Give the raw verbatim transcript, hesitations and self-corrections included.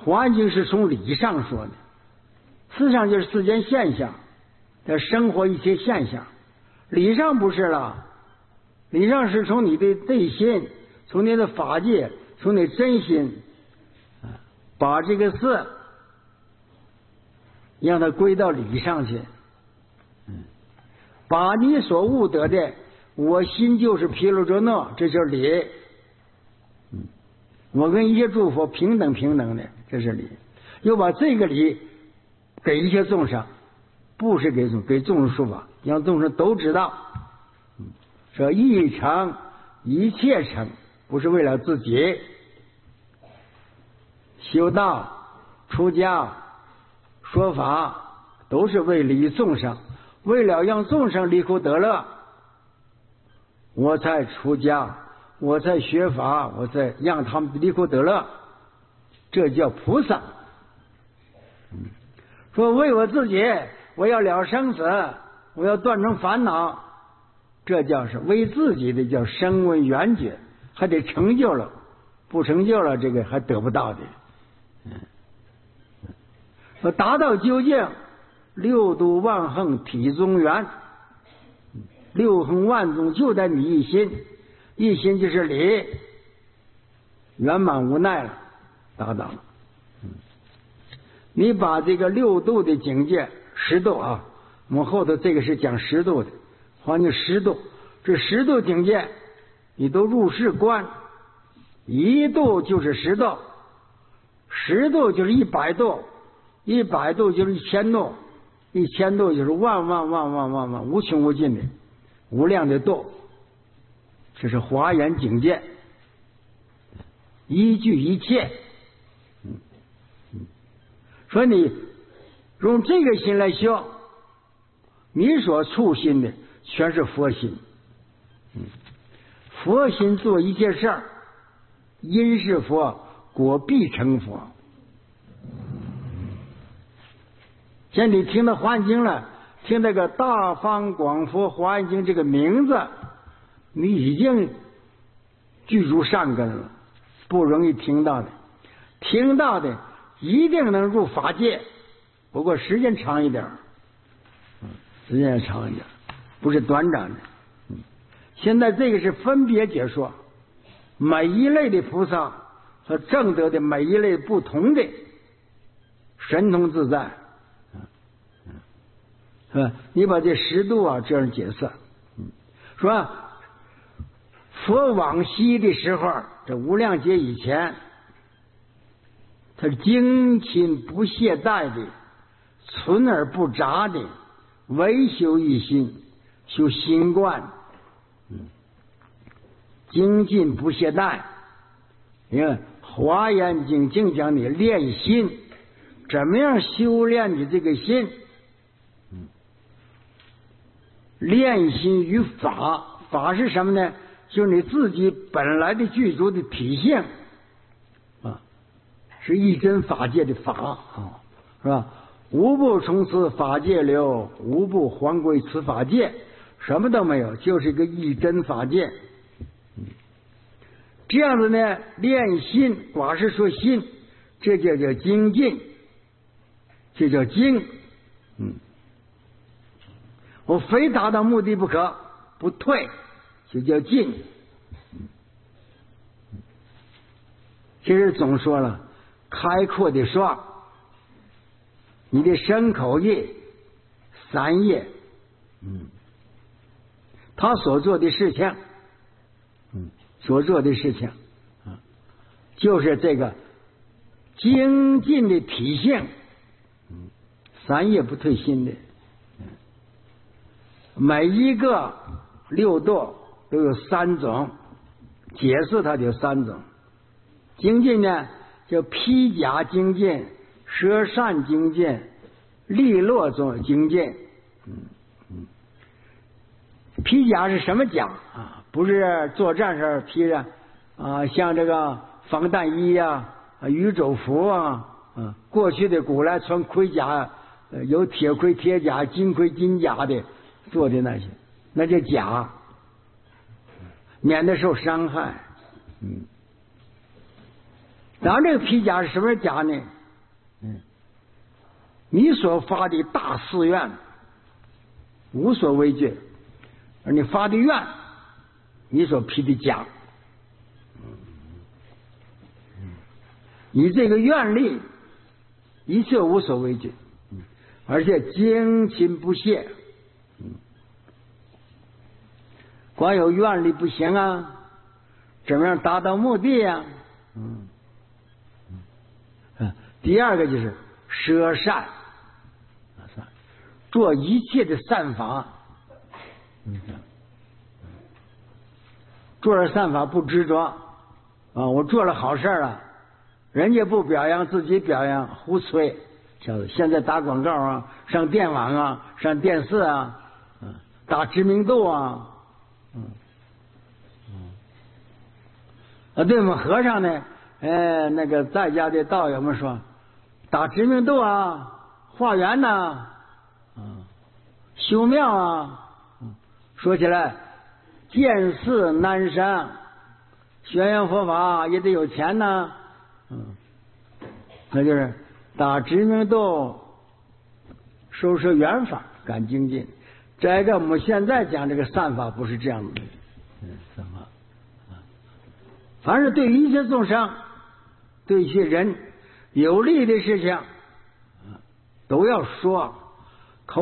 环境是从理上说的，思想就是世间现象，的生活一些现象。理上不是了，理上是从你的内心，从你的法界，从你真心，把这个事让它归到理上去，把你所悟得的我心就是毗卢遮那，这就是理。我跟一切诸佛平等平等的，这是理。又把这个理给一切众生，不是给众给众生说法，让众生都知道，说一成一切成，不是为了自己。修道出家说法都是为利益众生，为了让众生离苦得乐，我才出家，我才学法，我才让他们离苦得乐，这叫菩萨。说为我自己，我要了生死，我要断除烦恼，这叫是为自己的，叫声闻缘觉，还得成就了，不成就了这个还得不到的。说达到究竟，六度万恒体中圆，六恒万种就在你一心，一心就是理，圆满无奈了，达到了。你把这个六度的境界，十度啊，我们后头这个是讲十度的，还有十度，这十度境界你都入世观，一度就是十度，十度就是一百度，一百度就是一千度，一千度就是万万万万万万无穷无尽的无量的度，这是华严境界，依据一切。说你用这个心来修，你所触心的全是佛心。佛心做一切事儿，因是佛，果必成佛。现在你听到华严经了，听那个大方广佛华严经这个名字，你已经具足善根了，不容易听到的，听到的一定能入法界，不过时间长一点，时间长一点，不是短暂的。现在这个是分别解说，每一类的菩萨和证得的每一类不同的神通自在，是吧？你把这十度啊这样解释，说佛往昔的时候，这无量劫以前，他精勤不懈怠的，存而不杂的，唯修一心，修心观，精进不懈怠。你看《华严经》净讲你练心，怎么样修炼你这个心？练心与法，法是什么呢？就是你自己本来的具足的体性啊，是一真法界的法啊，是吧？无不从此法界流，无不还归此法界，什么都没有，就是一个一真法界。这样子呢，练心，寡是说心，这就叫精进，这叫精。嗯，我非达到目的不可，不退，就叫进。其实总说了，开阔的说，你的身口意三业，嗯，他所做的事情，嗯，所做的事情，啊，就是这个精进的体性，嗯，三业不退心的，每一个六度都有三种，解释它有三种。精进呢，叫披甲精进、舍善精进、利落中精进。嗯嗯，披甲是什么甲啊？不是作战时披着啊，像这个防弹衣啊、宇宙服啊，啊，过去的古来穿盔甲，呃，有铁盔、铁甲、金盔、金甲的做的那些，那叫甲，免得受伤害。嗯。然后这个披甲是什么甲呢？ 嗯，你所发的大誓愿无所畏惧，而你发的愿，你所披的甲，你这个愿力一切无所畏惧，而且精勤不懈。光有愿力不行啊，怎么样达到目的呀、啊？嗯，第二个就是舍善，做一切的善法，做了善法不执着啊！我做了好事了，人家不表扬，自己表扬，胡吹。现在打广告啊，上电网啊，上电视啊，打知名度啊。嗯，啊，对我们和尚呢，呃，那个在家的道友们说，打知名度啊，化缘呐、啊，啊，修庙啊，说起来见识难上，宣扬佛法也得有钱呐、啊，嗯，那就是打知名度，收摄缘法，赶精进。再一个，我们现在讲这个善法不是这样的，嗯，善法，凡是对一切众生、对一些人有利的事情，都要说。